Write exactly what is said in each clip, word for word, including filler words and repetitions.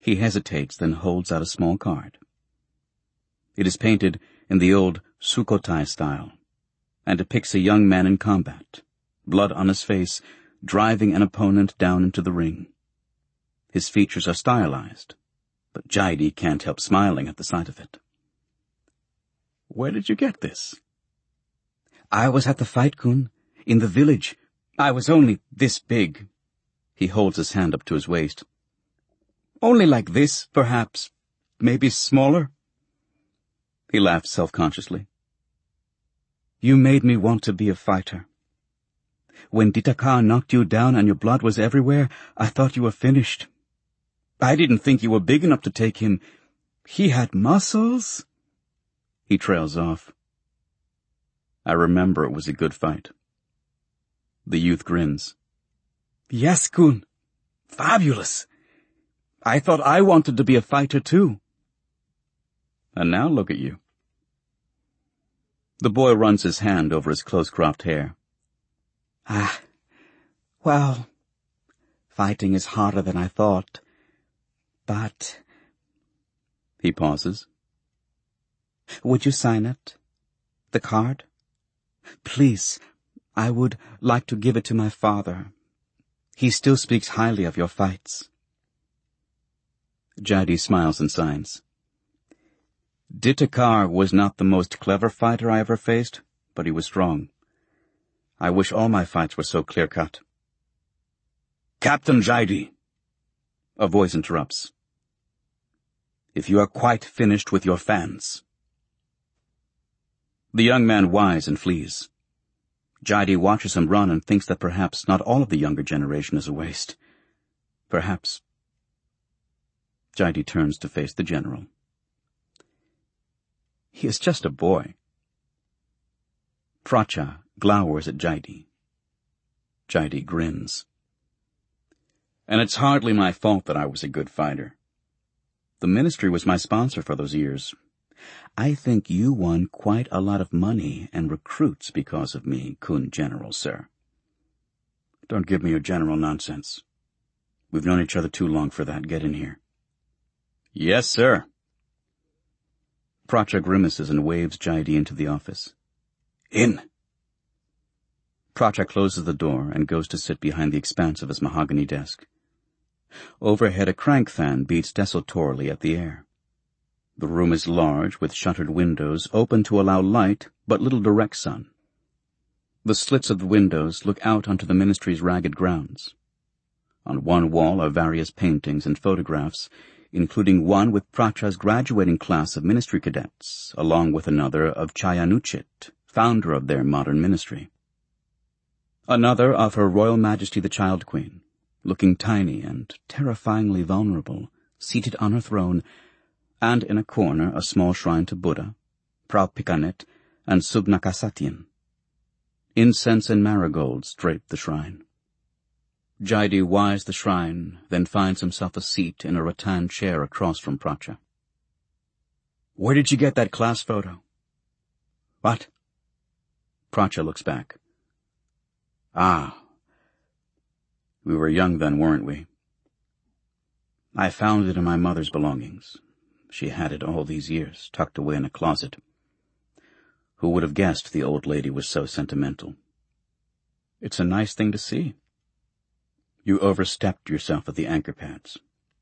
He hesitates, then holds out a small card. It is painted in the old Sukhothai style, and depicts a young man in combat, blood on his face, driving an opponent down into the ring. His features are stylized, but Jaidi can't help smiling at the sight of it. "Where did you get this?" "I was at the fight, Kun, in the village. I was only this big." He holds his hand up to his waist. "Only like this, perhaps. Maybe smaller." He laughs self-consciously. "You made me want to be a fighter. When Ditakar knocked you down and your blood was everywhere, I thought you were finished. I didn't think you were big enough to take him. He had muscles." He trails off. I remember it was a good fight. The youth grins. "Yes, Kun. Fabulous. I thought I wanted to be a fighter too." And now look at you. The boy runs his hand over his close-cropped hair. "Ah, well, fighting is harder than I thought. But—" He pauses. "Would you sign it? The card? Please, I would like to give it to my father. He still speaks highly of your fights." Jaidi smiles and signs. "Ditakar was not the most clever fighter I ever faced, but he was strong. I wish all my fights were so clear-cut." "Captain Jaidi," a voice interrupts. "If you are quite finished with your fans." The young man whines and flees. Jaidi watches him run and thinks that perhaps not all of the younger generation is a waste. Perhaps. Jaidi turns to face the general. He is just a boy. Pracha glowers at Jaidi. Jaidi grins. "And it's hardly my fault that I was a good fighter. The ministry was my sponsor for those years. I think you won quite a lot of money and recruits because of me, Kun General, sir." "Don't give me your general nonsense. We've known each other too long for that. Get in here." "Yes, sir." Pracha grimaces and waves Jaidi into the office. "In." Pracha closes the door and goes to sit behind the expanse of his mahogany desk. Overhead, a crank fan beats desultorily at the air. The room is large, with shuttered windows open to allow light, but little direct sun. The slits of the windows look out onto the ministry's ragged grounds. On one wall are various paintings and photographs, including one with Pracha's graduating class of ministry cadets, along with another of Chayanuchit, founder of their modern ministry. Another of Her Royal Majesty the Child Queen, looking tiny and terrifyingly vulnerable, seated on her throne, and in a corner a small shrine to Buddha, Praupikanet, and Subnakasatyan. Incense and marigolds drape the shrine. Jaidi eyes the shrine, then finds himself a seat in a rattan chair across from Pracha. "Where did you get that class photo?" "What?" Pracha looks back. "Ah. We were young then, weren't we? I found it in my mother's belongings. She had it all these years, tucked away in a closet. Who would have guessed the old lady was so sentimental? It's a nice thing to see. You overstepped yourself at the anchor pads."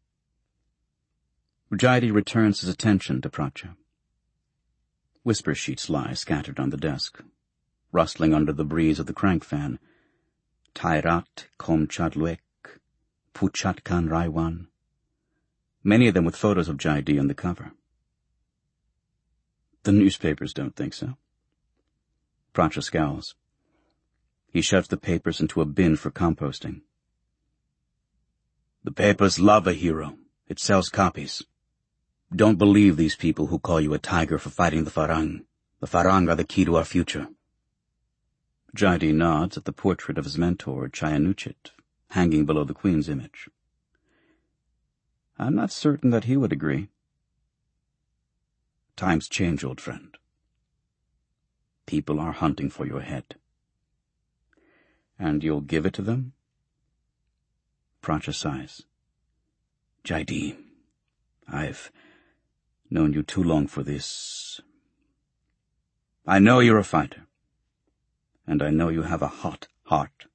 Jaidi returns his attention to Pracha. Whisper sheets lie scattered on the desk, rustling under the breeze of the crank fan. Tairat Kom Chadluek, Puchatkan Raiwan. Many of them with photos of Jaidi on the cover. "The newspapers don't think so." Pracha scowls. He shoves the papers into a bin for composting. "The papers love a hero. It sells copies. Don't believe these people who call you a tiger for fighting the Farang. The Farang are the key to our future." Jaidi nods at the portrait of his mentor, Chayanuchit, hanging below the Queen's image. I'm not certain that he would agree. "Times change, old friend. People are hunting for your head." "And you'll give it to them?" Pracha sighs. "Jaidi, I've known you too long for this. I know you're a fighter, and I know you have a hot heart.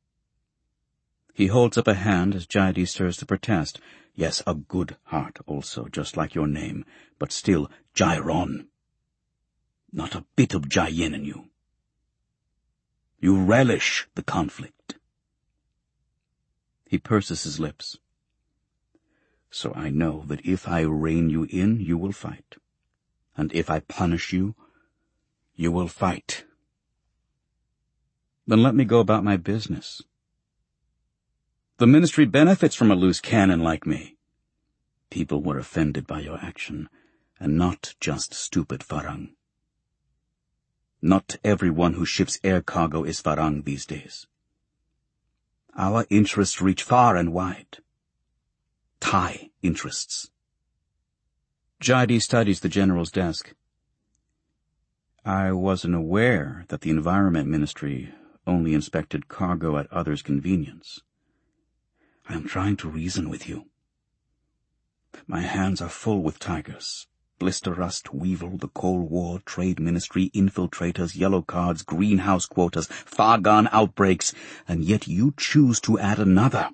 He holds up a hand as Jaidy stirs to protest. Yes, a good heart also, just like your name, but still Jairon. Not a bit of Jayin in you. You relish the conflict. He purses his lips. So I know that if I rein you in, you will fight. And if I punish you, you will fight. Then let me go about my business. The ministry benefits from a loose cannon like me. People were offended by your action, and not just stupid Farang. Not everyone who ships air cargo is Farang these days. Our interests reach far and wide. Thai interests. Jaidy studies the general's desk. I wasn't aware that the Environment Ministry only inspected cargo at others' convenience. I am trying to reason with you. My hands are full with tigers. Blister Rust, Weevil, the Cold War, Trade Ministry, infiltrators, yellow cards, greenhouse quotas, far-gone outbreaks, and yet you choose to add another.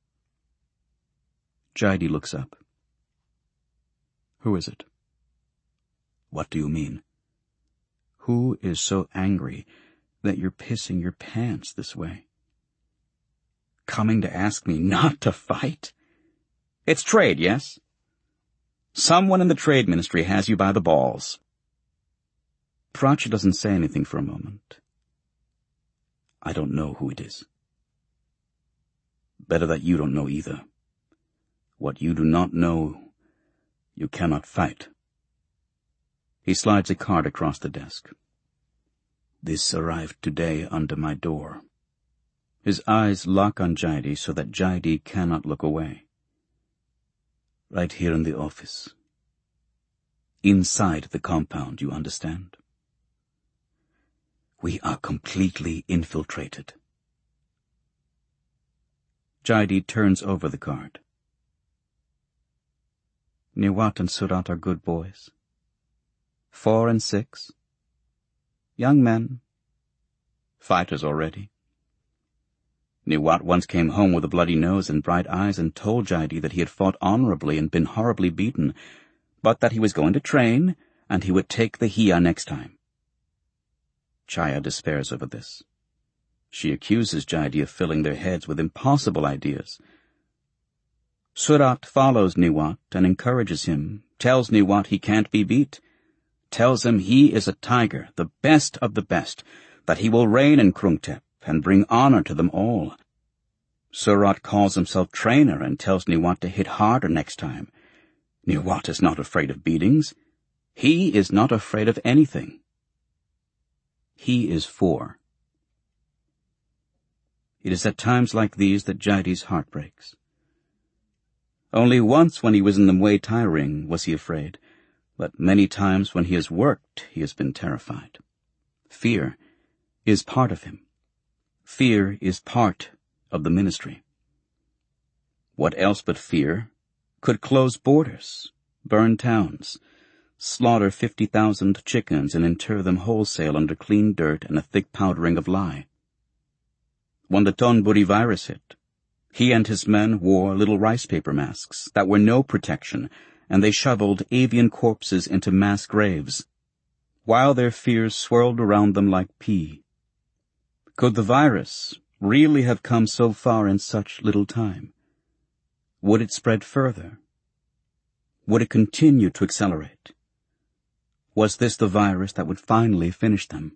Jaidy looks up. Who is it? What do you mean? Who is so angry that you're pissing your pants this way? Coming to ask me not to fight? It's trade, yes? Someone in the Trade Ministry has you by the balls. Prachi doesn't say anything for a moment. I don't know who it is. Better that you don't know either. What you do not know, you cannot fight. He slides a card across the desk. This arrived today under my door. His eyes lock on Jaidy so that Jaidy cannot look away. Right here in the office. Inside the compound, you understand? We are completely infiltrated. Jaidy turns over the card. Niwat and Surat are good boys. Four and six. Young men. Fighters already. Niwat once came home with a bloody nose and bright eyes and told Jaidy that he had fought honorably and been horribly beaten, but that he was going to train and he would take the Hia next time. Chaya despairs over this. She accuses Jaidy of filling their heads with impossible ideas. Surat follows Niwat and encourages him, tells Niwat he can't be beat, tells him he is a tiger, the best of the best, that he will reign in Krungtep and bring honor to them all. Surat calls himself trainer and tells Niwat to hit harder next time. Niwat is not afraid of beatings. He is not afraid of anything. He is for. It is at times like these that Jaidy's heart breaks. Only once when he was in the Muay Thai ring was he afraid, but many times when he has worked he has been terrified. Fear is part of him. Fear is part of the ministry. What else but fear could close borders, burn towns, slaughter fifty thousand chickens and inter them wholesale under clean dirt and a thick powdering of lye? When the Tonburi virus hit, he and his men wore little rice paper masks that were no protection, and they shoveled avian corpses into mass graves, while their fears swirled around them like pee. Could the virus really have come so far in such little time? Would it spread further? Would it continue to accelerate? Was this the virus that would finally finish them?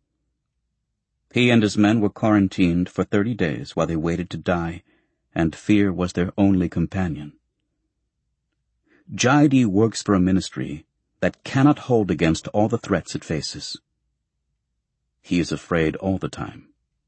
He and his men were quarantined for thirty days while they waited to die, and fear was their only companion. Jaidy works for a ministry that cannot hold against all the threats it faces. He is afraid all the time.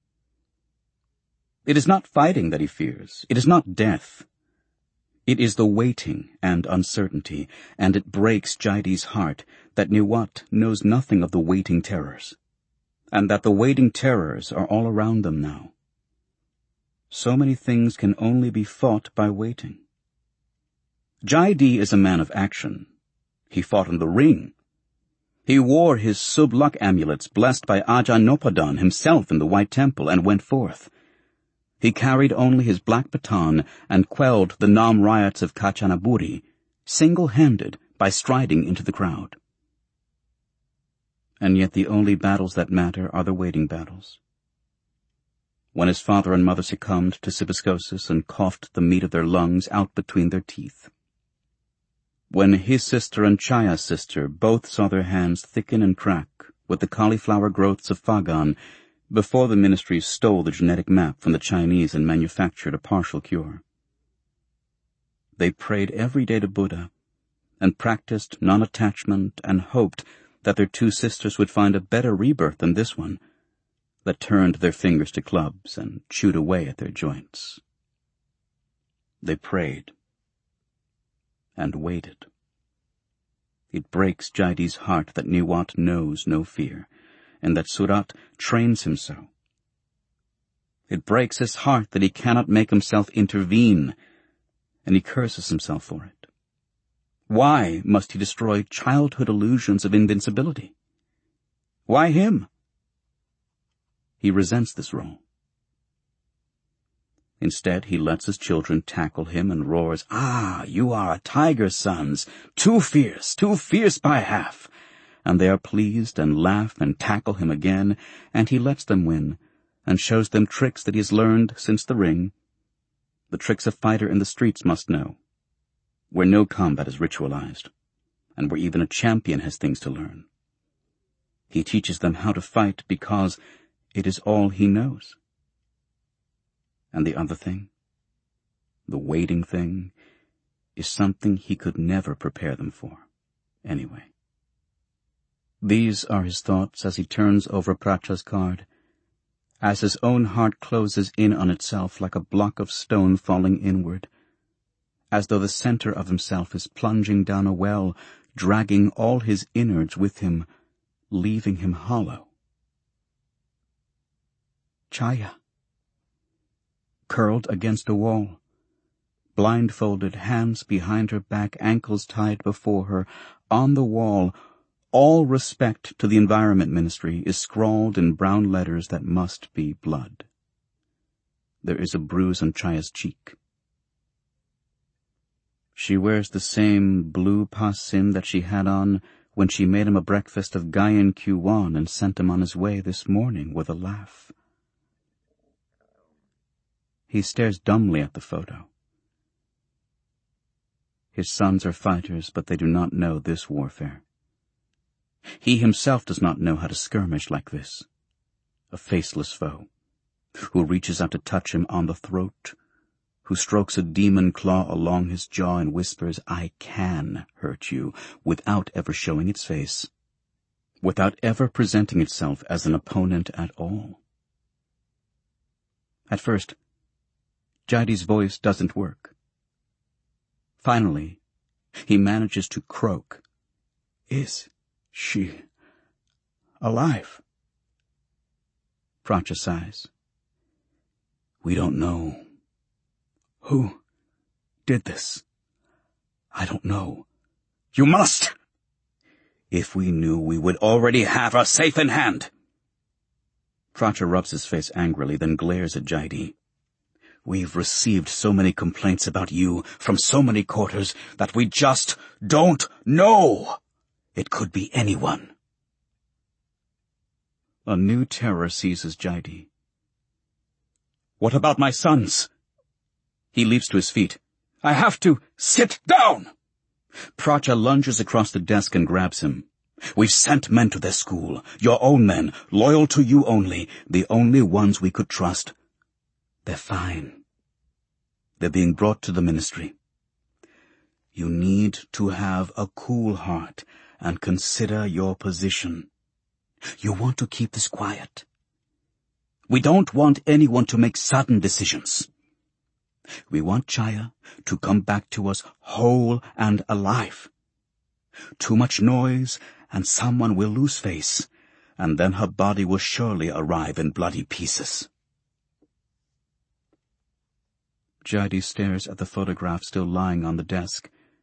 It is not fighting that he fears. It is not death. It is the waiting and uncertainty, and it breaks Jaidy's heart that Niwat knows nothing of the waiting terrors, and that the waiting terrors are all around them now. So many things can only be fought by waiting. Jai-Di is a man of action. He fought in the ring. He wore his sub-luck amulets blessed by Ajahn Nopadon himself in the White Temple and went forth. He carried only his black baton and quelled the Nam riots of Kachanaburi, single-handed by striding into the crowd. And yet the only battles that matter are the waiting battles. When his father and mother succumbed to cybiscosis and coughed the meat of their lungs out between their teeth. When his sister and Chaya's sister both saw their hands thicken and crack with the cauliflower growths of Fagan before the ministry stole the genetic map from the Chinese and manufactured a partial cure. They prayed every day to Buddha and practiced non-attachment and hoped that their two sisters would find a better rebirth than this one that turned their fingers to clubs and chewed away at their joints. They prayed and waited. It breaks Jai-Di's heart that Niwat knows no fear, and that Surat trains him so. It breaks his heart that he cannot make himself intervene, and he curses himself for it. Why must he destroy childhood illusions of invincibility? Why him? He resents this role. Instead, he lets his children tackle him and roars, "Ah, you are a tiger's sons, too fierce, too fierce by half." And they are pleased and laugh and tackle him again, and he lets them win, and shows them tricks that he has learned since the ring, the tricks a fighter in the streets must know, where no combat is ritualized, and where even a champion has things to learn. He teaches them how to fight because it is all he knows. And the other thing, the waiting thing, is something he could never prepare them for, anyway. These are his thoughts as he turns over Pracha's card, as his own heart closes in on itself like a block of stone falling inward, as though the center of himself is plunging down a well, dragging all his innards with him, leaving him hollow. Chaya, curled against a wall, blindfolded, hands behind her back, ankles tied before her, on the wall, all respect to the Environment Ministry is scrawled in brown letters that must be blood. There is a bruise on Chaya's cheek. She wears the same blue pasim that she had on when she made him a breakfast of Gaian Kuwan and sent him on his way this morning with a laugh. He stares dumbly at the photo. His sons are fighters, but they do not know this warfare. He himself does not know how to skirmish like this. A faceless foe, who reaches out to touch him on the throat, who strokes a demon claw along his jaw and whispers, "I can hurt you," without ever showing its face, without ever presenting itself as an opponent at all. At first, Jai-Di's voice doesn't work. Finally, he manages to croak. "Is she alive?" Pracha sighs. "We don't know. Who did this? I don't know." "You must! If we knew, we would already have her safe in hand." Pracha rubs his face angrily, then glares at Jai-Di. "We've received so many complaints about you from so many quarters that we just don't know. It could be anyone." A new terror seizes Jai-Di. "What about my sons?" He leaps to his feet. "I have to sit down!" Pracha lunges across the desk and grabs him. "We've sent men to their school, your own men, loyal to you only, the only ones we could trust. They're fine. They're being brought to the ministry. You need to have a cool heart and consider your position. You want to keep this quiet. We don't want anyone to make sudden decisions. We want Chaya to come back to us whole and alive. Too much noise and someone will lose face, and then her body will surely arrive in bloody pieces." Jai-Di stares at the photograph still lying on the desk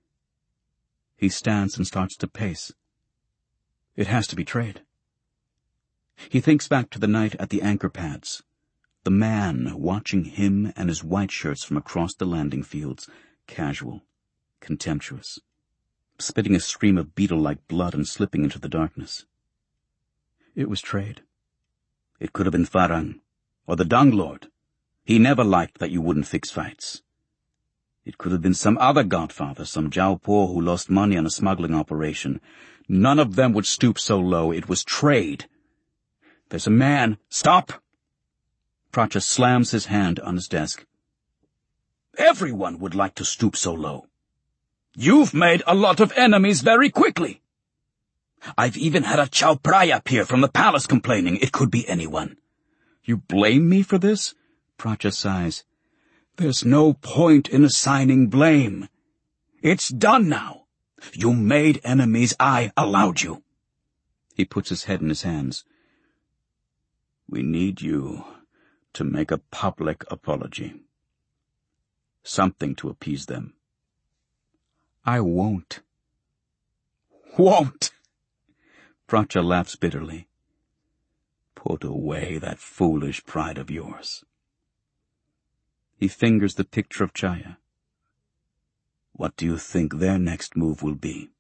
He stands and starts to pace. It has to be trade. He thinks back to the night at the anchor pads. The man watching him and his white shirts from across the landing fields, casual, contemptuous, spitting a stream of beetle-like blood and slipping into the darkness. It was trade. It could have been Farang, or the Dung Lord. He never liked that you wouldn't fix fights. It could have been some other godfather, some Jiao-Po who lost money on a smuggling operation. None of them would stoop so low. It was trade. There's a man. Stop! Pracha slams his hand on his desk. Everyone would like to stoop so low. You've made a lot of enemies very quickly. I've even had a Chow Prai up here from the palace complaining. It could be anyone. You blame me for this? Pracha sighs. There's no point in assigning blame. It's done now. You made enemies. I allowed you. He puts his head in his hands. We need you to make a public apology. Something to appease them. I won't. Won't! Pracha laughs bitterly. Put away that foolish pride of yours. He fingers the picture of Chaya. What do you think their next move will be?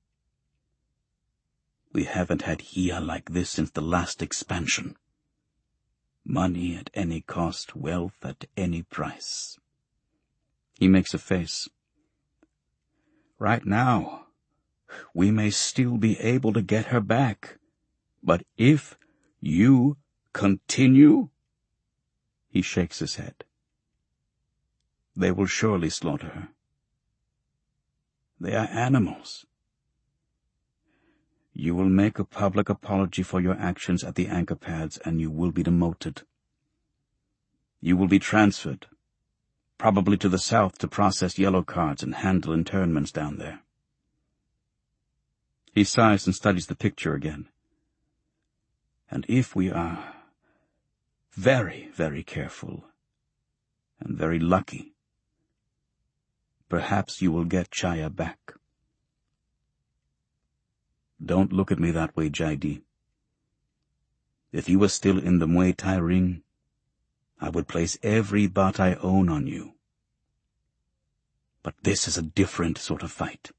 We haven't had Hia like this since the last expansion. Money at any cost, wealth at any price. He makes a face. Right now, we may still be able to get her back, but if you continue, he shakes his head. They will surely slaughter her. They are animals. You will make a public apology for your actions at the anchor pads, and you will be demoted. You will be transferred, probably to the south to process yellow cards and handle internments down there. He sighs and studies the picture again. And if we are very, very careful and very lucky, perhaps you will get Chaya back. Don't look at me that way, Jaidi. If you were still in the Muay Thai ring, I would place every baht I own on you. But this is a different sort of fight.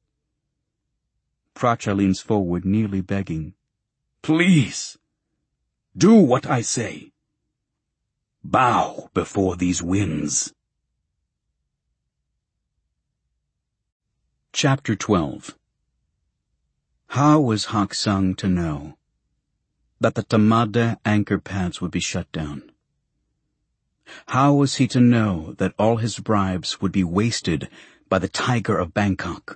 Pracha leans forward, nearly begging. Please, do what I say. Bow before these winds. Chapter twelve. How was Hak Sung to know that the Tamada anchor pads would be shut down? How was he to know that all his bribes would be wasted by the Tiger of Bangkok?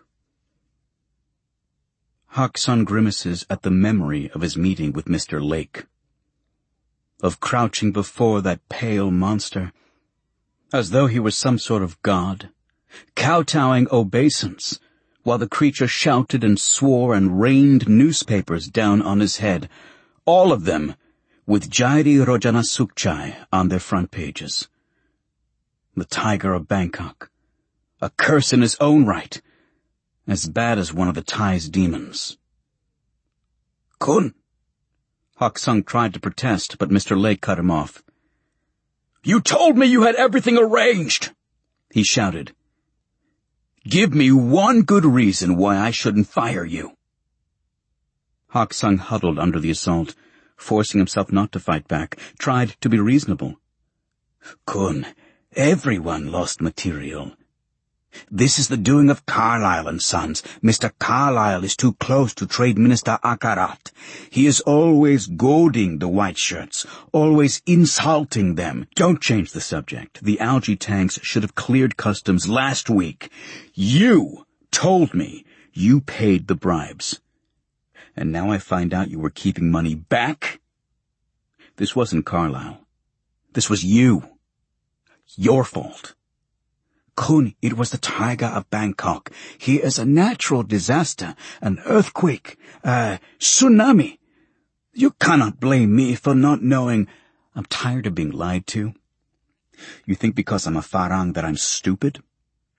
Hak Sung grimaces at the memory of his meeting with Mister Lake, of crouching before that pale monster, as though he was some sort of god, kowtowing obeisance, while the creature shouted and swore and rained newspapers down on his head, all of them with Jairi Rojana Sukchai on their front pages. The Tiger of Bangkok, a curse in his own right, as bad as one of the Thai's demons. Kun! Hak Sung tried to protest, but Mister Lake cut him off. You told me you had everything arranged, he shouted. Give me one good reason why I shouldn't fire you. Hak Sung huddled under the assault, forcing himself not to fight back, tried to be reasonable. Kun, everyone lost material. This is the doing of Carlyle and Sons. Mister Carlyle is too close to Trade Minister Akarat. He is always goading the white shirts, always insulting them. Don't change the subject. The algae tanks should have cleared customs last week. You told me you paid the bribes. And now I find out you were keeping money back? This wasn't Carlyle. This was you. Your fault. Kun, it was the Tiger of Bangkok. He is a natural disaster, an earthquake, a tsunami. You cannot blame me for not knowing. I'm tired of being lied to. You think because I'm a Farang that I'm stupid?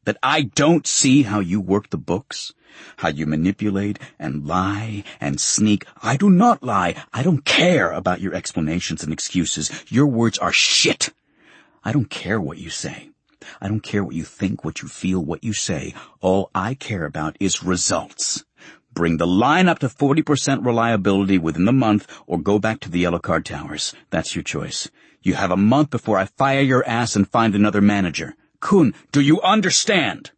That I don't see how you work the books? How you manipulate and lie and sneak? I do not lie. I don't care about your explanations and excuses. Your words are shit. I don't care what you say. I don't care what you think, what you feel, what you say. All I care about is results. Bring the line up to forty percent reliability within the month or go back to the Yellow Card Towers. That's your choice. You have a month before I fire your ass and find another manager. Kun, do you understand?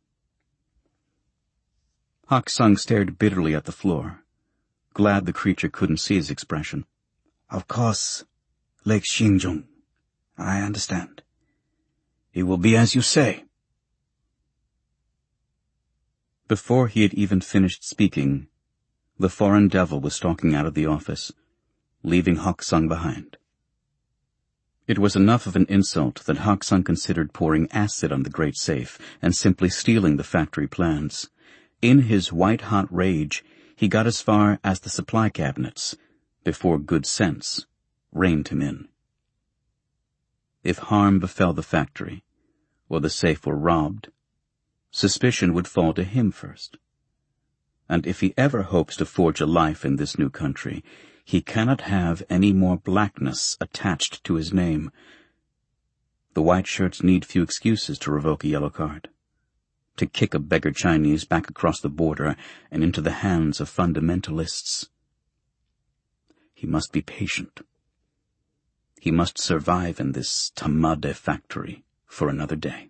Hak Sung stared bitterly at the floor, glad the creature couldn't see his expression. Of course, Lake Xinjung. I understand. It will be as you say. Before he had even finished speaking, the foreign devil was stalking out of the office, leaving Hak Sung behind. It was enough of an insult that Hak Sung considered pouring acid on the great safe and simply stealing the factory plans. In his white-hot rage, he got as far as the supply cabinets before good sense reined him in. If harm befell the factory, or the safe were robbed, suspicion would fall to him first. And if he ever hopes to forge a life in this new country, he cannot have any more blackness attached to his name. The white shirts need few excuses to revoke a yellow card, to kick a beggar Chinese back across the border and into the hands of fundamentalists. He must be patient. He must survive in this Tamade factory for another day.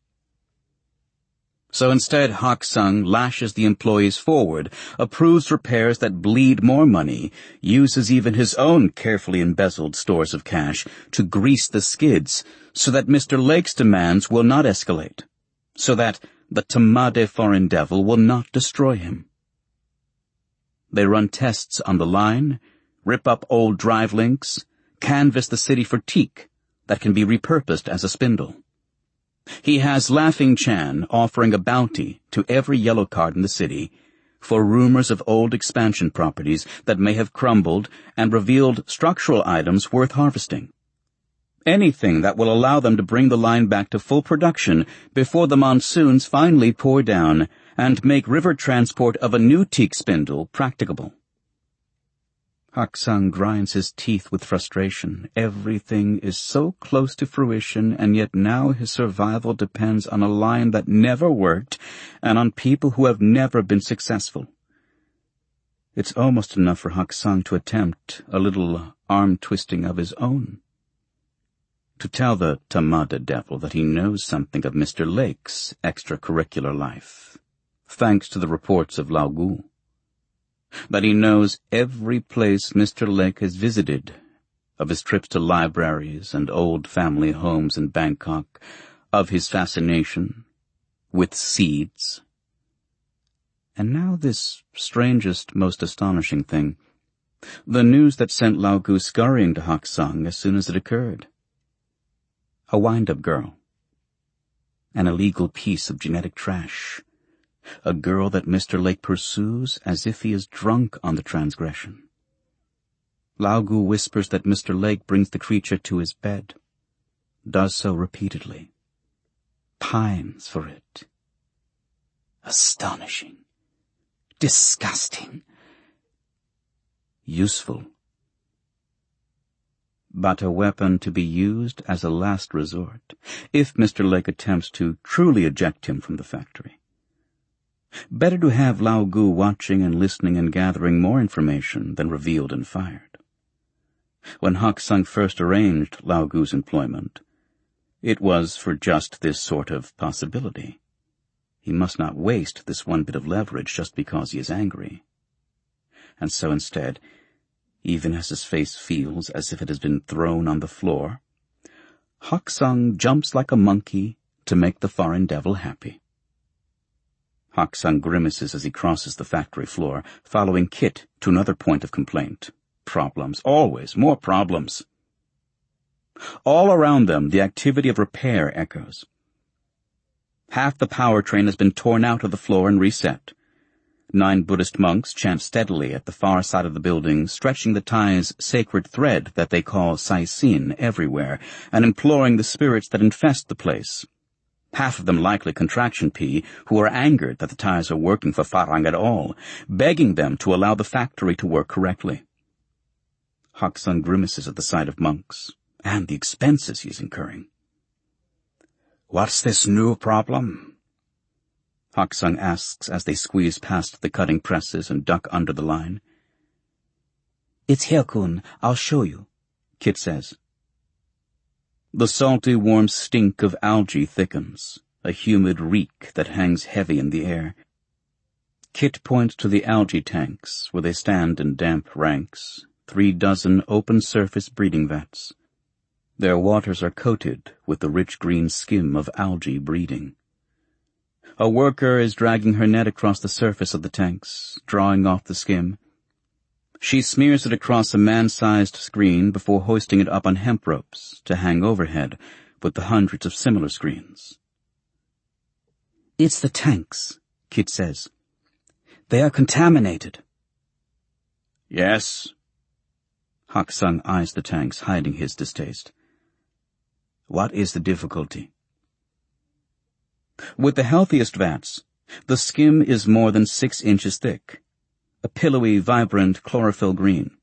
So instead, Hak Sung lashes the employees forward, approves repairs that bleed more money, uses even his own carefully embezzled stores of cash to grease the skids so that Mister Lake's demands will not escalate, so that the Tamade foreign devil will not destroy him. They run tests on the line, rip up old drive links, canvass the city for teak that can be repurposed as a spindle. He has Laughing Chan offering a bounty to every yellow card in the city for rumors of old expansion properties that may have crumbled and revealed structural items worth harvesting. Anything that will allow them to bring the line back to full production before the monsoons finally pour down and make river transport of a new teak spindle practicable. Hak Sung grinds his teeth with frustration. Everything is so close to fruition, and yet now his survival depends on a line that never worked and on people who have never been successful. It's almost enough for Hak Sung to attempt a little arm-twisting of his own. To tell the Tamade devil that he knows something of Mister Lake's extracurricular life, thanks to the reports of Lao Gu. That he knows every place Mister Lake has visited, of his trips to libraries and old family homes in Bangkok, of his fascination with seeds. And now this strangest, most astonishing thing, the news that sent Lao Gu scurrying to Hak Sung as soon as it occurred. A wind-up girl. An illegal piece of genetic trash. A girl that Mister Lake pursues as if he is drunk on the transgression. Lao Gu whispers that Mister Lake brings the creature to his bed, does so repeatedly, pines for it. Astonishing. Disgusting. Useful. But a weapon to be used as a last resort, if Mister Lake attempts to truly eject him from the factory. Better to have Lao Gu watching and listening and gathering more information than revealed and fired. When Hak Sung first arranged Lao Gu's employment, it was for just this sort of possibility. He must not waste this one bit of leverage just because he is angry. And so instead, even as his face feels as if it has been thrown on the floor, Hak Sung jumps like a monkey to make the foreign devil happy. Hak Sung grimaces as he crosses the factory floor, following Kit to another point of complaint. Problems, always more problems. All around them, the activity of repair echoes. Half the power train has been torn out of the floor and reset. Nine Buddhist monks chant steadily at the far side of the building, stretching the Thai's sacred thread that they call Sai Sin everywhere, and imploring the spirits that infest the place. half of them likely contraction P, who are angered that the ties are working for Farang at all, begging them to allow the factory to work correctly. Haksung grimaces at the sight of monks, and the expenses he is incurring. "What's this new problem?" Haksung asks as they squeeze past the cutting presses and duck under the line. "It's here, Kun. I'll show you," Kit says. The salty, warm stink of algae thickens, a humid reek that hangs heavy in the air. Kit points to the algae tanks where they stand in damp ranks, three dozen open-surface breeding vats. Their waters are coated with the rich green skim of algae breeding. A worker is dragging her net across the surface of the tanks, drawing off the skim. She smears it across a man-sized screen before hoisting it up on hemp ropes to hang overhead with the hundreds of similar screens. "It's the tanks," Kit says. "They are contaminated." "Yes." Haksung eyes the tanks, hiding his distaste. "What is the difficulty?" With the healthiest vats, the skim is more than six inches thick, a pillowy, vibrant chlorophyll green.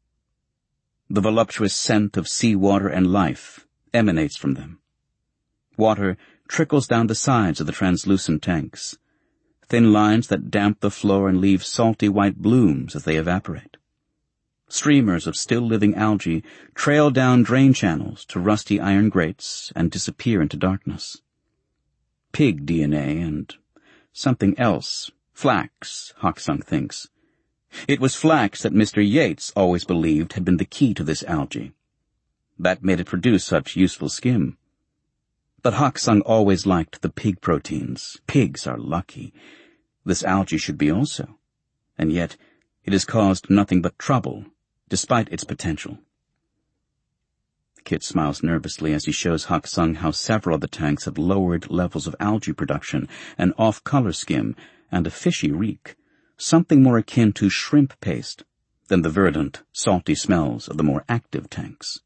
The voluptuous scent of seawater and life emanates from them. Water trickles down the sides of the translucent tanks, thin lines that damp the floor and leave salty white blooms as they evaporate. Streamers of still-living algae trail down drain channels to rusty iron grates and disappear into darkness. Pig D N A and something else, flax, Haksung thinks. It was flax that Mister Yates always believed had been the key to this algae. That made it produce such useful skim. But Haksung always liked the pig proteins. Pigs are lucky. This algae should be also. And yet, it has caused nothing but trouble, despite its potential. Kit smiles nervously as he shows Haksung how several of the tanks have lowered levels of algae production, an off-color skim, and a fishy reek, something more akin to shrimp paste than the verdant, salty smells of the more active tanks.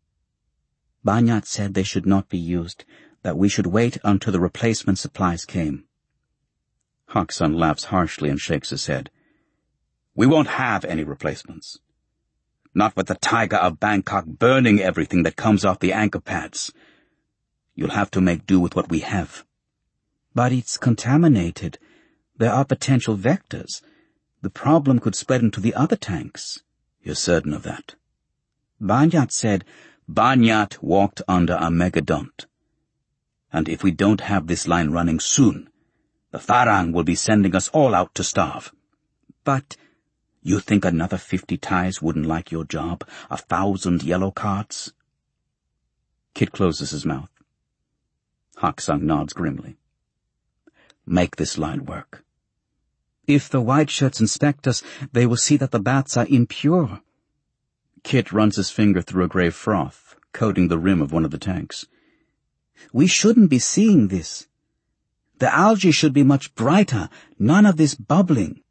"Banyat said they should not be used, that we should wait until the replacement supplies came." Haksung laughs harshly and shakes his head. "We won't have any replacements. Not with the Tiger of Bangkok burning everything that comes off the anchor pads. You'll have to make do with what we have." "But it's contaminated. There are potential vectors. The problem could spread into the other tanks." "You're certain of that?" "Banyat said—" "Banyat walked under a megadunt. And if we don't have this line running soon, the Farang will be sending us all out to starve." "But—" "You think another fifty ties wouldn't like your job? A thousand yellow cards?" Kit closes his mouth. Haksung nods grimly. "Make this line work." "If the white shirts inspect us, they will see that the bats are impure." Kit runs his finger through a gray froth, coating the rim of one of the tanks. "We shouldn't be seeing this. The algae should be much brighter, none of this bubbling."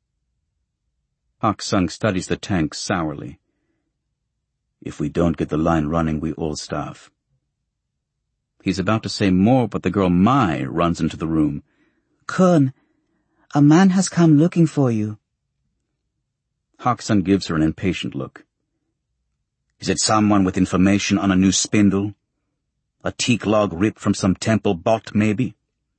Haksung studies the tank sourly. "If we don't get the line running, we all starve." He's about to say more, but the girl Mai runs into the room. "Kun, a man has come looking for you." Haksung gives her an impatient look. "Is it someone with information on a new spindle? A teak log ripped from some temple bot, maybe?"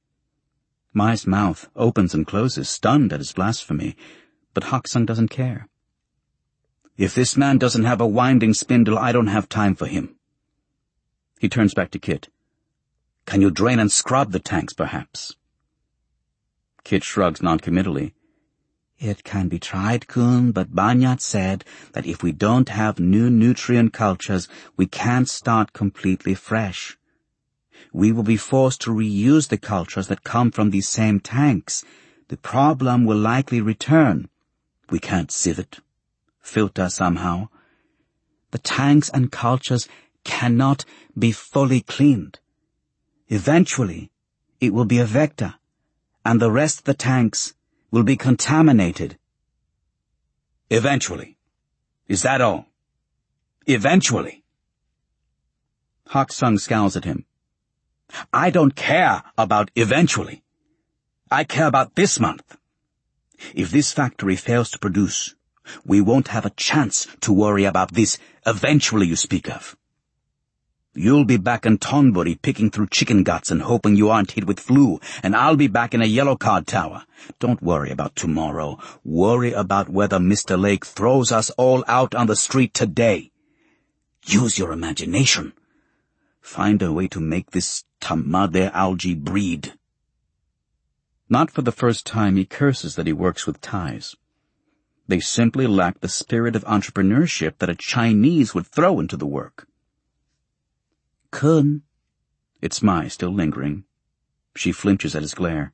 Mai's mouth opens and closes, stunned at his blasphemy, but Haksung doesn't care. "If this man doesn't have a winding spindle, I don't have time for him." He turns back to Kit. "Can you drain and scrub the tanks, perhaps?" Kit shrugs noncommittally. "It can be tried, Kun, but Banyat said that if we don't have new nutrient cultures, we can't start completely fresh. We will be forced to reuse the cultures that come from these same tanks. The problem will likely return. We can't sieve it, filter somehow." "The tanks and cultures cannot be fully cleaned. Eventually, it will be a vector, and the rest of the tanks will be contaminated." "Eventually? Is that all? Eventually?" Haksung scowls at him. I don't care about eventually. I care about this month. If this factory fails to produce, we won't have a chance to worry about this eventually you speak of. You'll be back in Tonbury picking through chicken guts and hoping you aren't hit with flu, and I'll be back in a yellow card tower. Don't worry about tomorrow. Worry about whether Mister Lake throws us all out on the street today. Use your imagination. Find a way to make this Tamade algae breed. Not for the first time he curses that he works with Thais. They simply lack the spirit of entrepreneurship that a Chinese would throw into the work. Kun. It's Mai, still lingering. She flinches at his glare.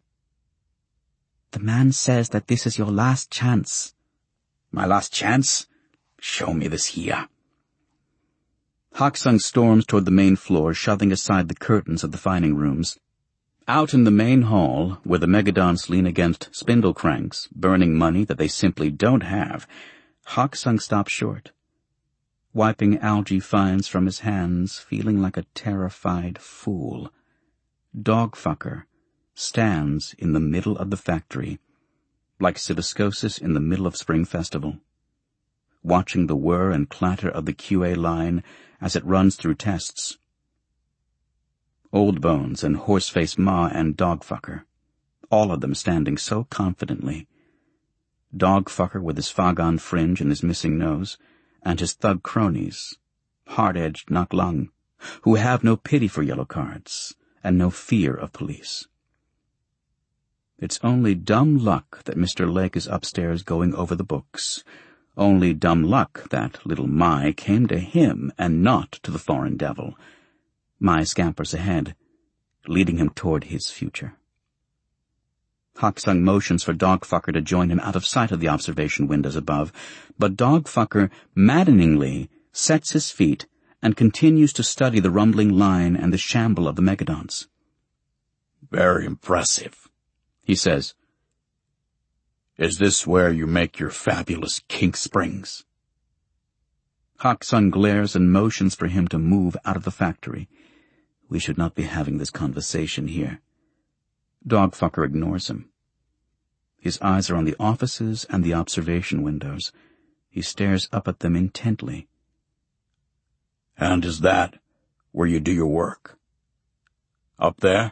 The man says that this is your last chance. My last chance? Show me this here. Haksung storms toward the main floor, shoving aside the curtains of the fining rooms. Out in the main hall, where the megadons lean against spindle cranks, burning money that they simply don't have, Haksung stops short, wiping algae fines from his hands, feeling like a terrified fool. Dogfucker stands in the middle of the factory, like Sibiscosis in the middle of Spring Festival, watching the whir and clatter of the Q A line as it runs through tests. Old Bones and Horseface Ma and Dogfucker, all of them standing so confidently. Dogfucker with his Fagon fringe and his missing nose, and his thug cronies, hard-edged Nak Lung, who have no pity for yellow cards and no fear of police. It's only dumb luck that Mister Lake is upstairs going over the books. Only dumb luck that little Mai came to him and not to the foreign devil. Mai scampers ahead, leading him toward his future. Haksung motions for Dogfucker to join him out of sight of the observation windows above, but Dogfucker maddeningly sets his feet and continues to study the rumbling line and the shamble of the megadons. Very impressive, he says. Is this where you make your fabulous kink springs? Haksung glares and motions for him to move out of the factory. We should not be having this conversation here. Dogfucker ignores him. His eyes are on the offices and the observation windows. He stares up at them intently. And is that where you do your work? Up there?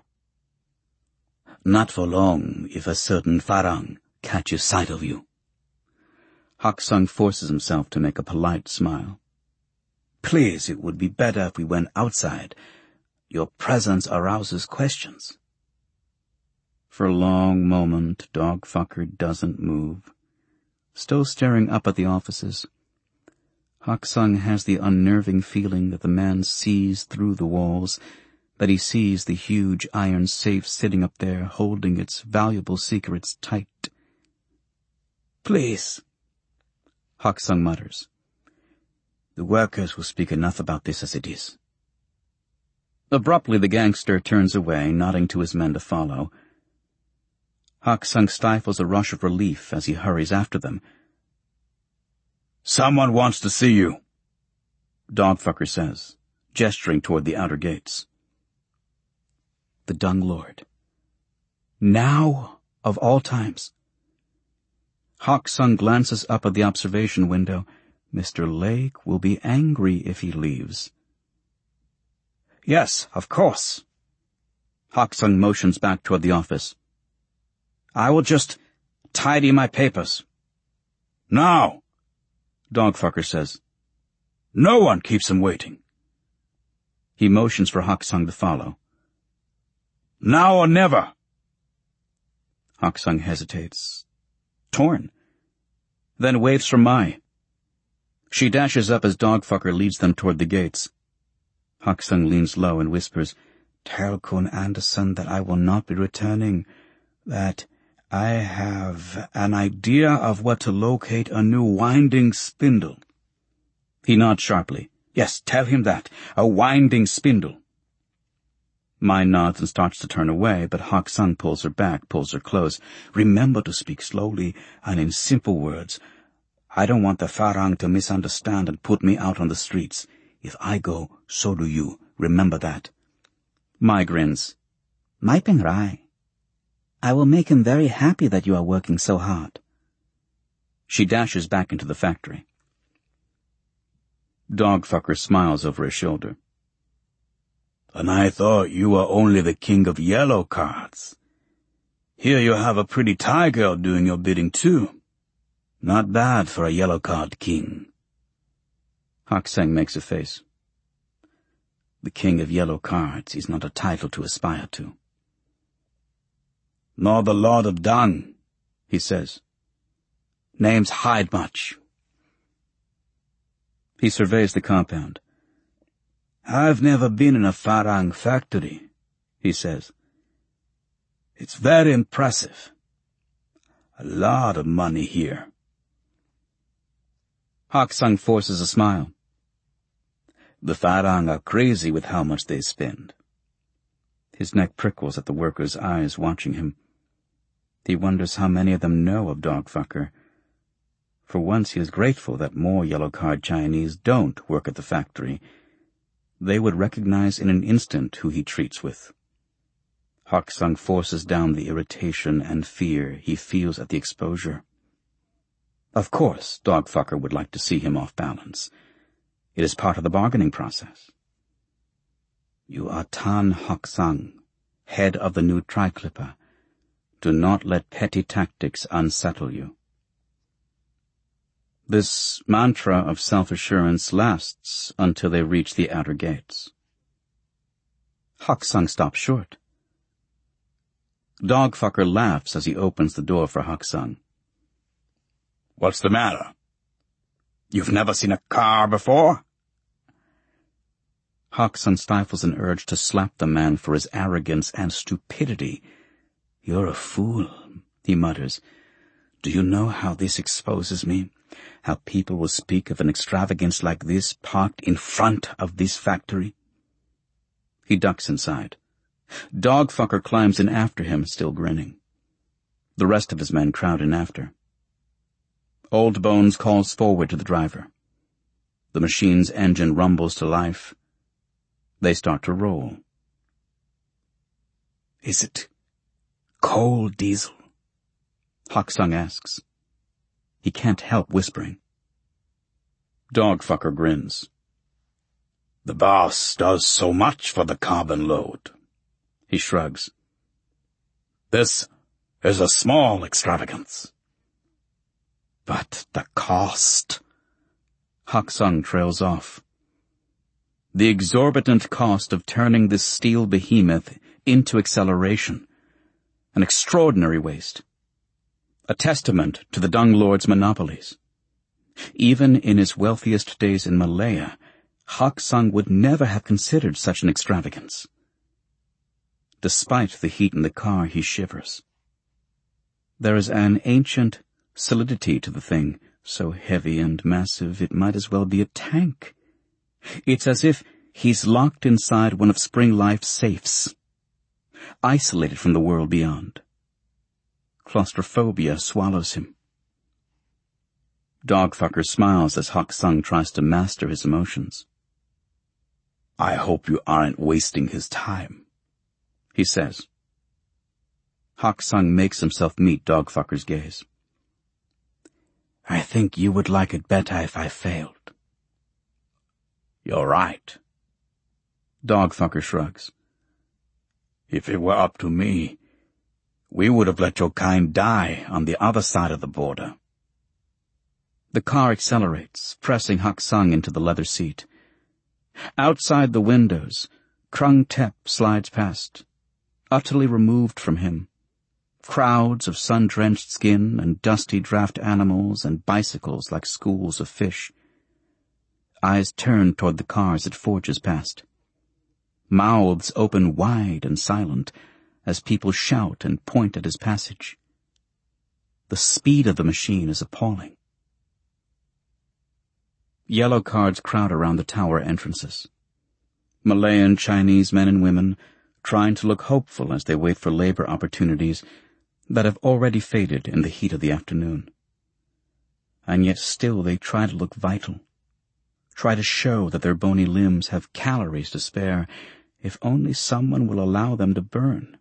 Not for long, if a certain Farang catches sight of you. Haksung forces himself to make a polite smile. Please, it would be better if we went outside. Your presence arouses questions. For a long moment, Dogfucker doesn't move, still staring up at the offices. Haksung has the unnerving feeling that the man sees through the walls, that he sees the huge iron safe sitting up there holding its valuable secrets tight. Please, Haksung mutters. The workers will speak enough about this as it is. Abruptly the gangster turns away, nodding to his men to follow. Haksung stifles a rush of relief as he hurries after them. Someone wants to see you, Dogfucker says, gesturing toward the outer gates. The Dung Lord. Now, of all times. Haksung glances up at the observation window. Mister Lake will be angry if he leaves. Yes, of course. Haksung motions back toward the office. I will just tidy my papers. Now, Dogfucker says. No one keeps him waiting. He motions for Haksung to follow. Now or never. Haksung hesitates, torn, then waves for Mai. She dashes up as Dogfucker leads them toward the gates. Haksung leans low and whispers, Tell Kun Anderson that I will not be returning, that I have an idea of what to locate a new winding spindle. He nods sharply. Yes, tell him that. A winding spindle. Mai nods and starts to turn away, but Haksung pulls her back, pulls her close. Remember to speak slowly and in simple words. I don't want the Farang to misunderstand and put me out on the streets. If I go, so do you. Remember that. Mai grins. Mai peng rai. I will make him very happy that you are working so hard. She dashes back into the factory. Dogfucker smiles over his shoulder. And I thought you were only the king of yellow cards. Here you have a pretty Thai girl doing your bidding too. Not bad for a yellow card king. Hak-Seng makes a face. The king of yellow cards is not a title to aspire to. Nor the lord of Dang, he says. Names hide much. He surveys the compound. I've never been in a Farang factory, he says. It's very impressive. A lot of money here. Hak-Seng forces a smile. The Farang are crazy with how much they spend. His neck prickles at the workers' eyes watching him. He wonders how many of them know of Dogfucker. For once he is grateful that more yellow-card Chinese don't work at the factory. They would recognize in an instant who he treats with. Hak-Seng forces down the irritation and fear he feels at the exposure. Of course, Dogfucker would like to see him off balance. It is part of the bargaining process. You are Tan Hak-Seng, head of the new Tri-Clipper. Do not let petty tactics unsettle you. This mantra of self-assurance lasts until they reach the outer gates. Hak-Seng stops short. Dogfucker laughs as he opens the door for Hak-Seng. What's the matter? You've never seen a car before? Hak-Seng stifles an urge to slap the man for his arrogance and stupidity. You're a fool, he mutters. Do you know how this exposes me? How people will speak of an extravagance like this parked in front of this factory? He ducks inside. Dogfucker climbs in after him, still grinning. The rest of his men crowd in after. Old Bones calls forward to the driver. The machine's engine rumbles to life. They start to roll. Is it coal diesel? Hak-Seng asks. He can't help whispering. Dogfucker grins. The boss does so much for the carbon load. He shrugs. This is a small extravagance. But the cost. Hak-Seng trails off. The exorbitant cost of turning this steel behemoth into acceleration. An extraordinary waste. A testament to the Dung Lord's monopolies. Even in his wealthiest days in Malaya, Hak-Seng would never have considered such an extravagance. Despite the heat in the car, he shivers. There is an ancient solidity to the thing, so heavy and massive it might as well be a tank. It's as if he's locked inside one of Spring Life's safes, isolated from the world beyond. Claustrophobia swallows him. Dogfucker smiles as Hak-Seng tries to master his emotions. I hope you aren't wasting his time, he says. Hak-Seng makes himself meet Dogfucker's gaze. I think you would like it better if I failed. You're right. Dogfucker shrugs. If it were up to me, we would have let your kind die on the other side of the border. The car accelerates, pressing Hak-Seng into the leather seat. Outside the windows, Krung Tep slides past, utterly removed from him. Crowds of sun-drenched skin and dusty draft animals and bicycles like schools of fish. Eyes turn toward the car as it forges past. Mouths open wide and silent as people shout and point at his passage. The speed of the machine is appalling. Yellow cards crowd around the tower entrances. Malayan Chinese men and women trying to look hopeful as they wait for labor opportunities that have already faded in the heat of the afternoon. And yet still they try to look vital, try to show that their bony limbs have calories to spare If only someone will allow them to burn.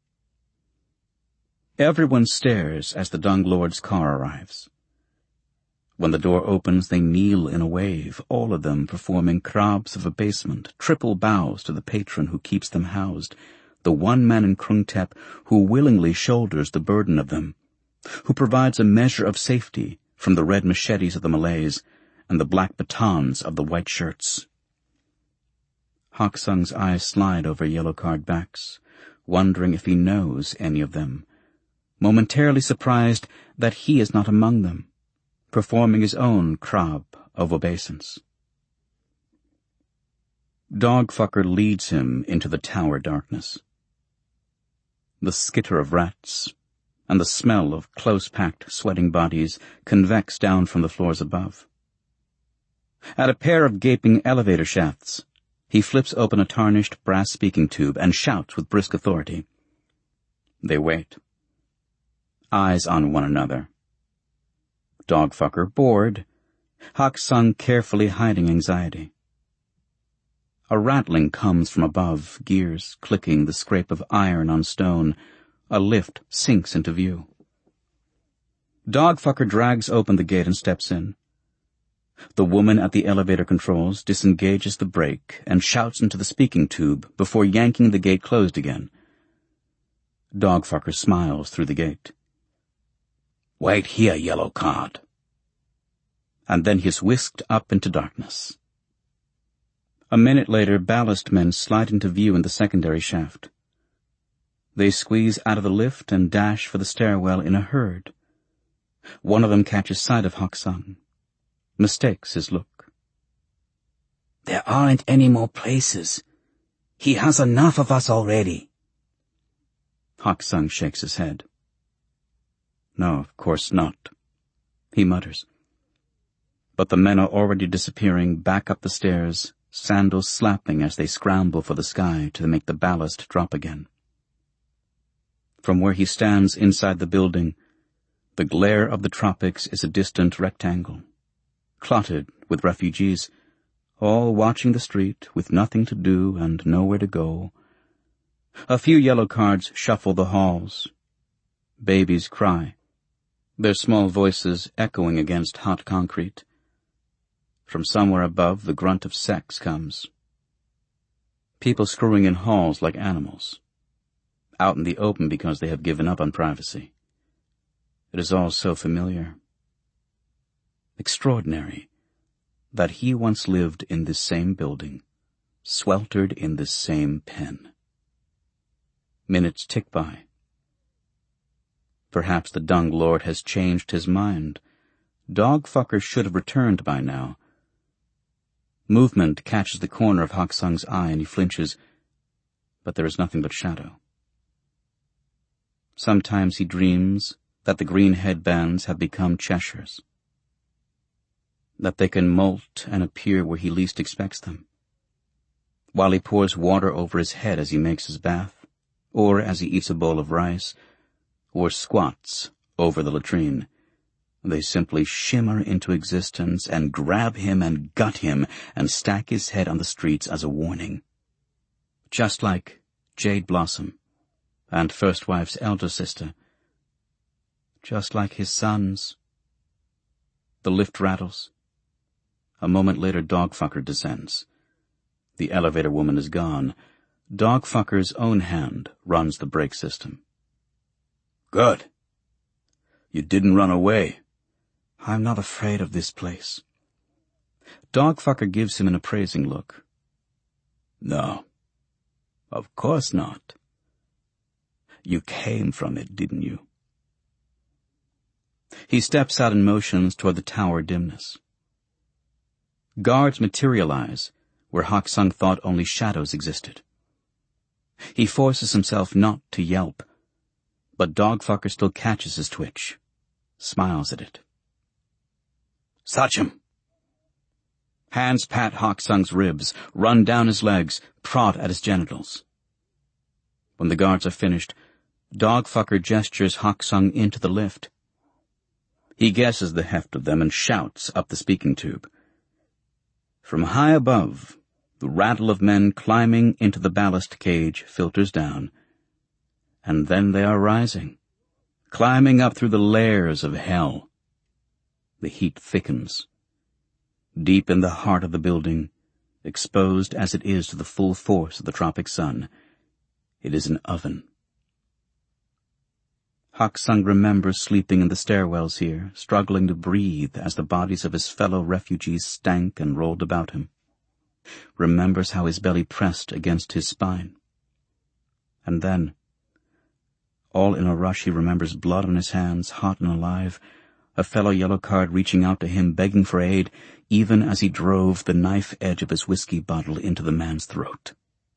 Everyone stares as the Dung Lord's car arrives. When the door opens, they kneel in a wave, all of them performing krabs of abasement, triple bows to the patron who keeps them housed, the one man in Krungtep who willingly shoulders the burden of them, who provides a measure of safety from the red machetes of the Malays and the black batons of the white shirts. Hak Sung's eyes slide over yellow-card backs, wondering if he knows any of them, momentarily surprised that he is not among them, performing his own krab of obeisance. Dogfucker leads him into the tower darkness. The skitter of rats and the smell of close-packed, sweating bodies convex down from the floors above. At a pair of gaping elevator shafts, he flips open a tarnished brass speaking tube and shouts with brisk authority. They wait, eyes on one another. Dogfucker bored, Hak Sung carefully hiding anxiety. A rattling comes from above, gears clicking, the scrape of iron on stone. A lift sinks into view. Dogfucker drags open the gate and steps in. The woman at the elevator controls disengages the brake and shouts into the speaking tube before yanking the gate closed again. Dogfucker smiles through the gate. Wait here, yellow card. And then he is whisked up into darkness. A minute later, ballast men slide into view in the secondary shaft. They squeeze out of the lift and dash for the stairwell in a herd. One of them catches sight of Hak Sung, mistakes his look. There aren't any more places. He has enough of us already. Hak Sung shakes his head. No, of course not, he mutters. But the men are already disappearing back up the stairs, sandals slapping as they scramble for the sky to make the ballast drop again. From where he stands inside the building, the glare of the tropics is a distant rectangle, clotted with refugees, all watching the street with nothing to do and nowhere to go. A few yellow cards shuffle the halls. Babies cry, their small voices echoing against hot concrete. From somewhere above, the grunt of sex comes. People screwing in halls like animals, out in the open because they have given up on privacy. It is all so familiar. Extraordinary that he once lived in this same building, sweltered in this same pen. Minutes tick by. Perhaps the Dung Lord has changed his mind. Dogfucker should have returned by now. Movement catches the corner of Hak Sung's eye and he flinches, but there is nothing but shadow. Sometimes he dreams that the green headbands have become Cheshires, that they can molt and appear where he least expects them. While he pours water over his head as he makes his bath, or as he eats a bowl of rice, or squats over the latrine, they simply shimmer into existence and grab him and gut him and stack his head on the streets as a warning. Just like Jade Blossom and First Wife's elder sister. Just like his sons. The lift rattles. A moment later, Dogfucker descends. The elevator woman is gone. Dogfucker's own hand runs the brake system. Good. You didn't run away. I'm not afraid of this place. Dogfucker gives him an appraising look. No, of course not. You came from it, didn't you? He steps out and motions toward the tower dimness. Guards materialize where Hak Sung thought only shadows existed. He forces himself not to yelp, but Dogfucker still catches his twitch, smiles at it. Sachem! Hands pat Hak Sung's ribs, run down his legs, prod at his genitals. When the guards are finished, Dogfucker gestures Hak Sung into the lift. He guesses the heft of them and shouts up the speaking tube. From high above, The rattle of men climbing into the ballast cage filters down. And then they are rising, climbing up through the layers of hell. The heat thickens. Deep in the heart of the building, exposed as it is to the full force of the tropic sun, it is an oven. Haksung remembers sleeping in the stairwells here, struggling to breathe as the bodies of his fellow refugees stank and rolled about him. Remembers how his belly pressed against his spine. And then, all in a rush, he remembers blood on his hands, hot and alive, a fellow yellow card reaching out to him, begging for aid, even as he drove the knife edge of his whiskey bottle into the man's throat.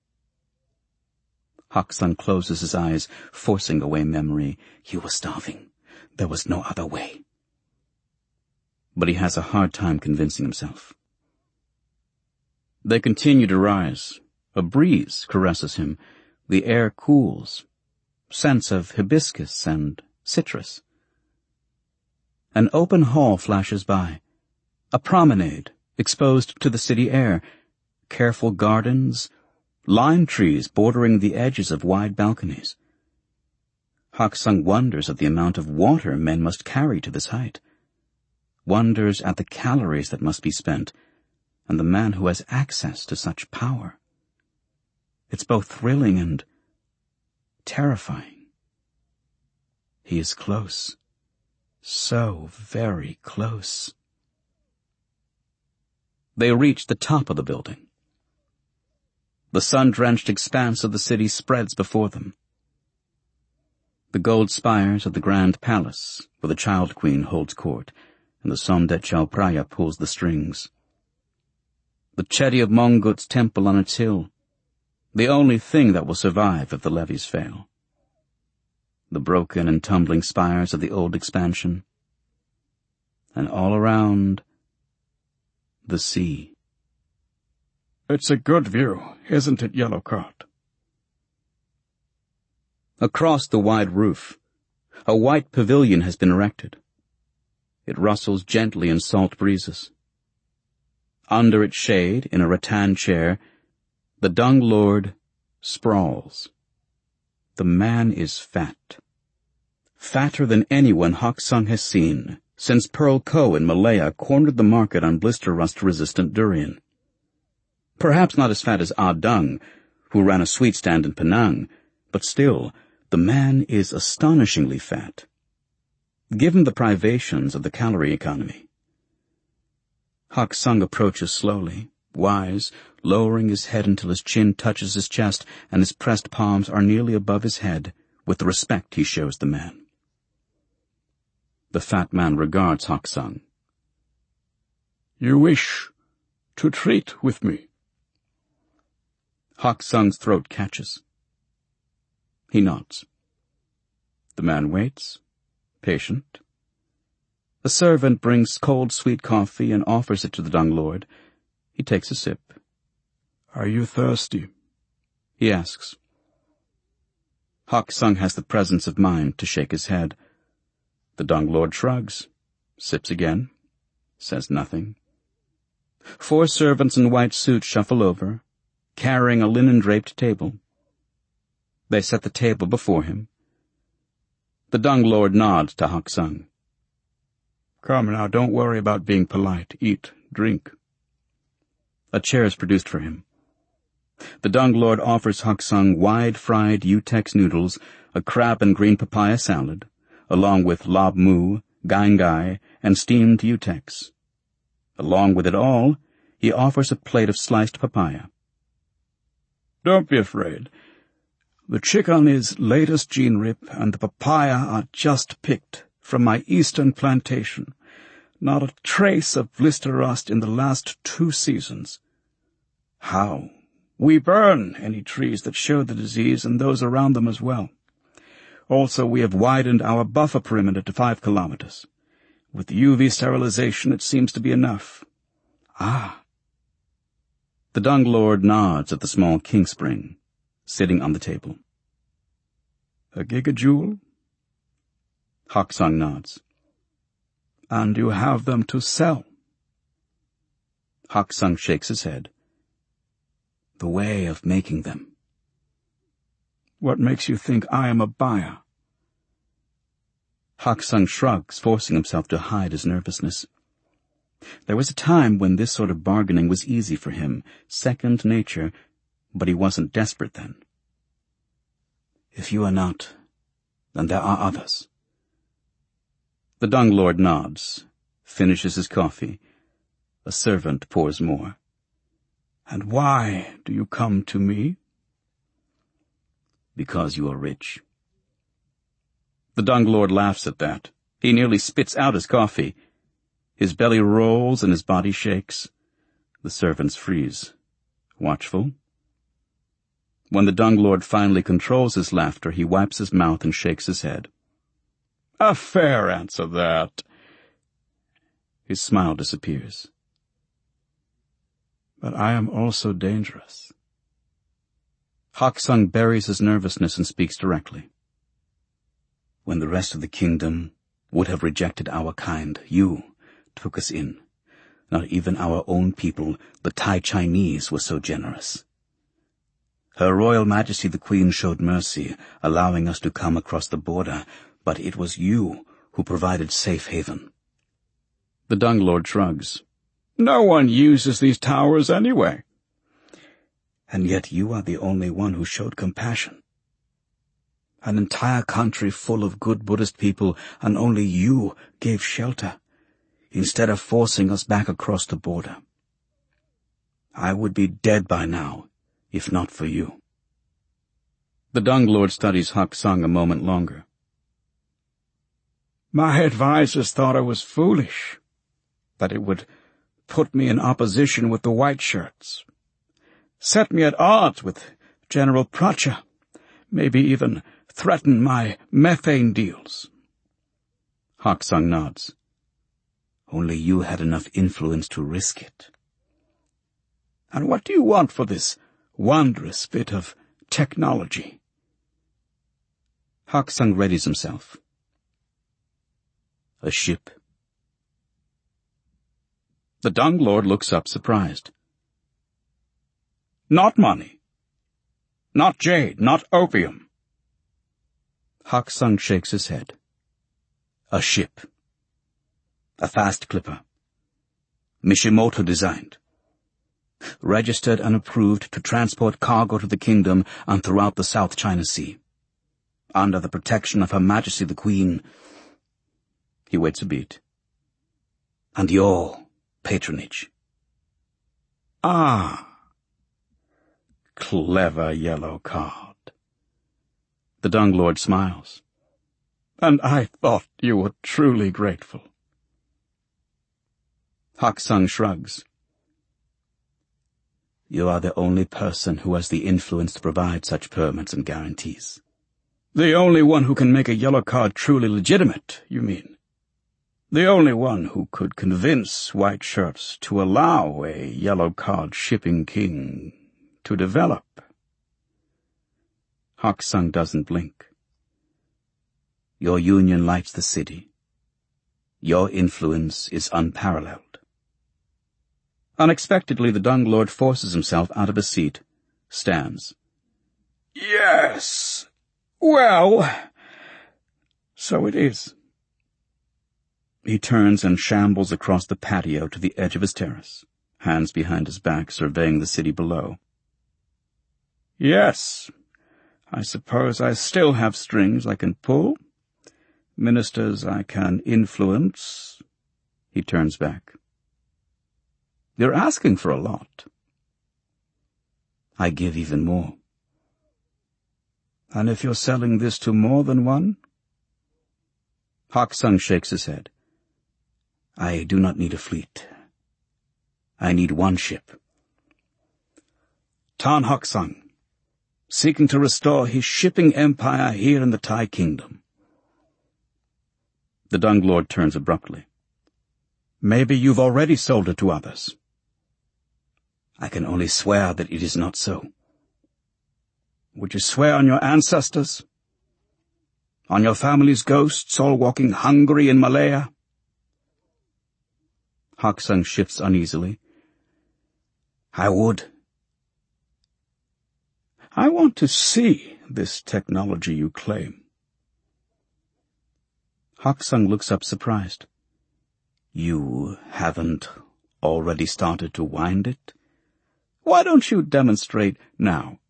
Haksung closes his eyes, forcing away memory. He was starving. There was no other way. But he has a hard time convincing himself. They continue to rise. A breeze caresses him. The air cools. Scents of hibiscus and citrus. An open hall flashes by. A promenade, exposed to the city air. Careful gardens, lime trees bordering the edges of wide balconies. Haksung wonders at the amount of water men must carry to this height. Wonders at the calories that must be spent, and the man who has access to such power. It's both thrilling and terrifying. He is close. So very close. They reach the top of the building. The sun-drenched expanse of the city spreads before them. The gold spires of the Grand Palace, where the Child Queen holds court, and the Somdet Chao Phraya pulls the strings. The Chedi of Mongut's temple on its hill, the only thing that will survive if the levees fail. The broken and tumbling spires of the old expansion, and all around, the sea. It's a good view, isn't it, Yellowcard? Across the wide roof, a white pavilion has been erected. It rustles gently in salt breezes. Under its shade, in a rattan chair, the Dung Lord sprawls. The man is fat. Fatter than anyone Haksung has seen since Pearl Ko in Malaya cornered the market on blister rust-resistant durian. Perhaps not as fat as Ah Dung, who ran a sweet stand in Penang, but still, the man is astonishingly fat, given the privations of the calorie economy. Haksung approaches slowly, wise, lowering his head until his chin touches his chest and his pressed palms are nearly above his head, with the respect he shows the man. The fat man regards Haksung. You wish to treat with me? Haksung's throat catches. He nods. The man waits, patient. A servant brings cold sweet coffee and offers it to the Dung Lord. He takes a sip. Are you thirsty? He asks. Haksung has the presence of mind to shake his head. The Dung Lord shrugs, sips again, says nothing. Four servants in white suits shuffle over, carrying a linen-draped table. They set the table before him. The Dung Lord nods to Haksung. Come now, don't worry about being polite. Eat, drink. A chair is produced for him. The Dung Lord offers Haksung wide-fried Utex noodles, a crab and green papaya salad, along with lab mu, gaingai, and steamed Utex. Along with it all, he offers a plate of sliced papaya. Don't be afraid. The chicken is latest gene rip, and the papaya are just picked from my eastern plantation. Not a trace of blister rust in the last two seasons. How? We burn any trees that show the disease and those around them as well. Also, we have widened our buffer perimeter to five kilometers. With the U V sterilization, it seems to be enough. Ah. The Dung Lord nods at the small king spring, sitting on the table. A gigajoule? Haksung nods. And you have them to sell? Haksung shakes his head. the way of making them. What makes you think I am a buyer? Haksung shrugs, forcing himself to hide his nervousness. There was a time when this sort of bargaining was easy for him, second nature, but he wasn't desperate then. If you are not, then there are others. The Dung Lord nods, finishes his coffee. A servant pours more. And why do you come to me? Because you are rich. The Dung Lord laughs at that. He nearly spits out his coffee. His belly rolls and his body shakes. The servants freeze, watchful. When the Dung Lord finally controls his laughter, he wipes his mouth and shakes his head. A fair answer, that. His smile disappears. But I am also dangerous. Haksung buries his nervousness and speaks directly. When the rest of the kingdom would have rejected our kind, you took us in. Not even our own people, the Thai Chinese, were so generous. Her Royal Majesty the Queen showed mercy, allowing us to come across the border, but it was you who provided safe haven. The Dung Lord shrugs. No one uses these towers anyway. And yet you are the only one who showed compassion. An entire country full of good Buddhist people, and only you gave shelter, instead of forcing us back across the border. I would be dead by now, if not for you. The Dung Lord studies Haksung a moment longer. My advisors thought I was foolish, that it would put me in opposition with the white shirts, set me at odds with General Pracha, maybe even threaten my methane deals. Haksung nods. Only you had enough influence to risk it. And what do you want for this wondrous bit of technology? Haksung readies himself. A ship. The Dung Lord looks up surprised. Not money. Not jade, not opium. Haksung shakes his head. A ship. A fast clipper. Mishimoto designed. Registered and approved to transport cargo to the kingdom and throughout the South China Sea. Under the protection of Her Majesty the Queen. He waits a beat. And your patronage. Ah. Clever yellow card. The Dung Lord smiles. And I thought you were truly grateful. Haksung shrugs. You are the only person who has the influence to provide such permits and guarantees. The only one who can make a yellow card truly legitimate, you mean? The only one who could convince white shirts to allow a yellow card shipping king to develop. Haksung doesn't blink. Your union lights the city. Your influence is unparalleled. Unexpectedly, the Dung Lord forces himself out of his seat, stands. Yes. Well, so it is. He turns and shambles across the patio to the edge of his terrace, hands behind his back, surveying the city below. Yes, I suppose I still have strings I can pull. Ministers I can influence. He turns back. You're asking for a lot. I give even more. And if you're selling this to more than one? Haksung shakes his head. I do not need a fleet. I need one ship. Tan Haksung, seeking to restore his shipping empire here in the Thai kingdom. The Dung Lord turns abruptly. Maybe you've already sold it to others. I can only swear that it is not so. Would you swear on your ancestors? On your family's ghosts all walking hungry in Malaya? Haksung shifts uneasily. I would. I want to see this technology you claim. Haksung looks up surprised. You haven't already started to wind it? Why don't you demonstrate now?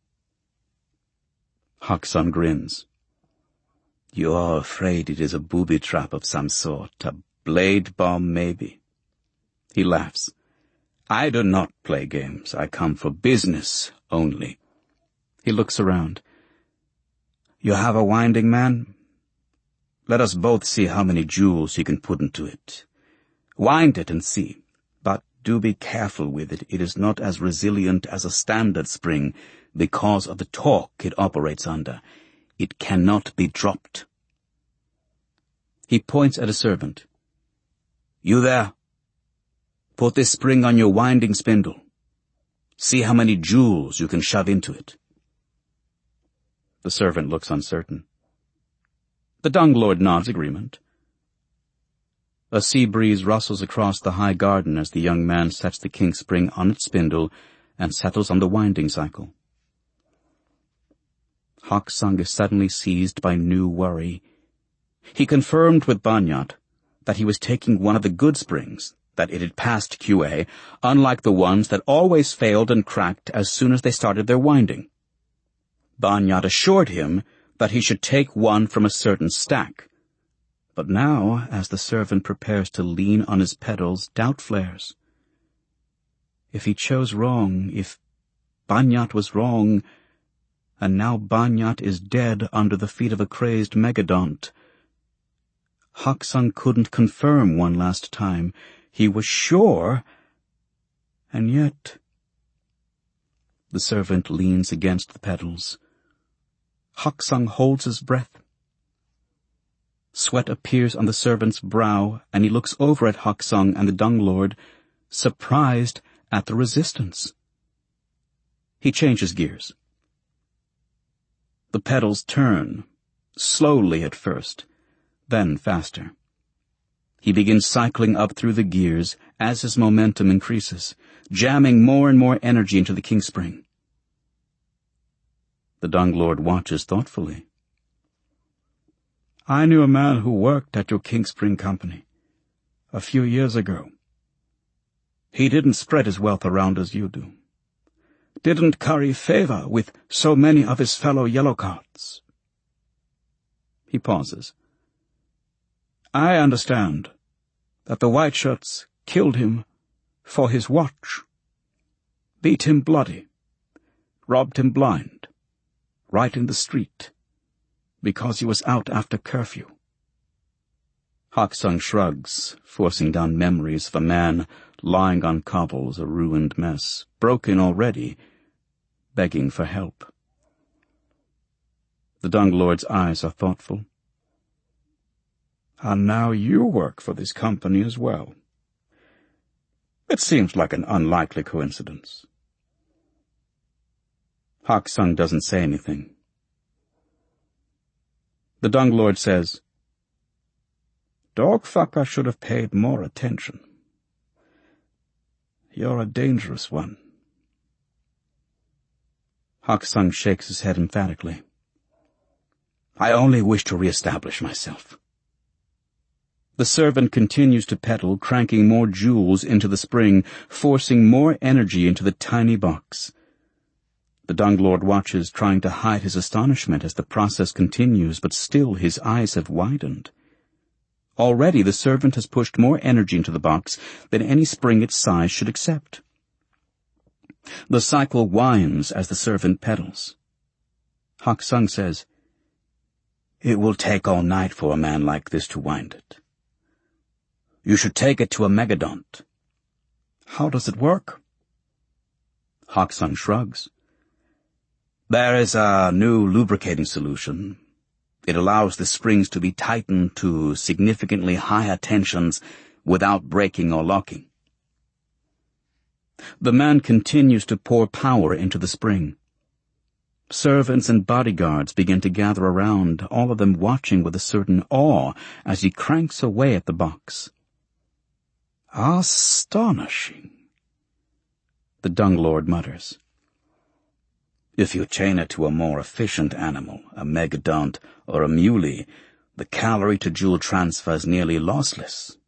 Haksung grins. You're afraid it is a booby trap of some sort, a blade bomb maybe. He laughs. I do not play games. I come for business only. He looks around. You have a winding man? Let us both see how many jewels you can put into it. Wind it and see. But do be careful with it. It is not as resilient as a standard spring because of the torque it operates under. It cannot be dropped. He points at a servant. You there. Put this spring on your winding spindle. See how many jewels you can shove into it. The servant looks uncertain. The Dung Lord nods agreement. A sea breeze rustles across the high garden as the young man sets the king spring on its spindle and settles on the winding cycle. Haksung is suddenly seized by new worry. He confirmed with Banyat that he was taking one of the good springs, that it had passed Q A, unlike the ones that always failed and cracked as soon as they started their winding. Banyat assured him that he should take one from a certain stack. But now, as the servant prepares to lean on his pedals, doubt flares. If he chose wrong, if Banyat was wrong, and now Banyat is dead under the feet of a crazed megadont. Haksung couldn't confirm one last time. He was sure, and yet... The servant leans against the pedals. Haksung holds his breath. Sweat appears on the servant's brow, and he looks over at Haksung and the Dung Lord, surprised at the resistance. He changes gears. The pedals turn, slowly at first, then faster. He begins cycling up through the gears as his momentum increases, jamming more and more energy into the king spring. The Dung Lord watches thoughtfully. I knew a man who worked at your king spring company a few years ago. He didn't spread his wealth around as you do. Didn't curry favor with so many of his fellow Yellowcards. He pauses. I understand that the Whiteshirts killed him for his watch, beat him bloody, robbed him blind, right in the street, because he was out after curfew. Haksung shrugs, forcing down memories of a man lying on cobbles, a ruined mess, broken already, begging for help. The Dung Lord's eyes are thoughtful. And now you work for this company as well. It seems like an unlikely coincidence. Haksung doesn't say anything. The Dung Lord says, Dogfucker should have paid more attention. You're a dangerous one. Haksung shakes his head emphatically. I only wish to re-establish myself. The servant continues to pedal, cranking more jewels into the spring, forcing more energy into the tiny box. The Dung Lord watches, trying to hide his astonishment as the process continues, but still his eyes have widened. Already the servant has pushed more energy into the box than any spring its size should accept. The cycle whines as the servant pedals. Haksung says, It will take all night for a man like this to wind it. You should take it to a megadont. How does it work? Haksung shrugs. There is a new lubricating solution. It allows the springs to be tightened to significantly higher tensions without breaking or locking. The man continues to pour power into the spring. Servants and bodyguards begin to gather around, all of them watching with a certain awe as he cranks away at the box. Astonishing, the Dung Lord mutters. If you chain it to a more efficient animal, a megadont or a muley, the calorie-to-joule transfer is nearly lossless.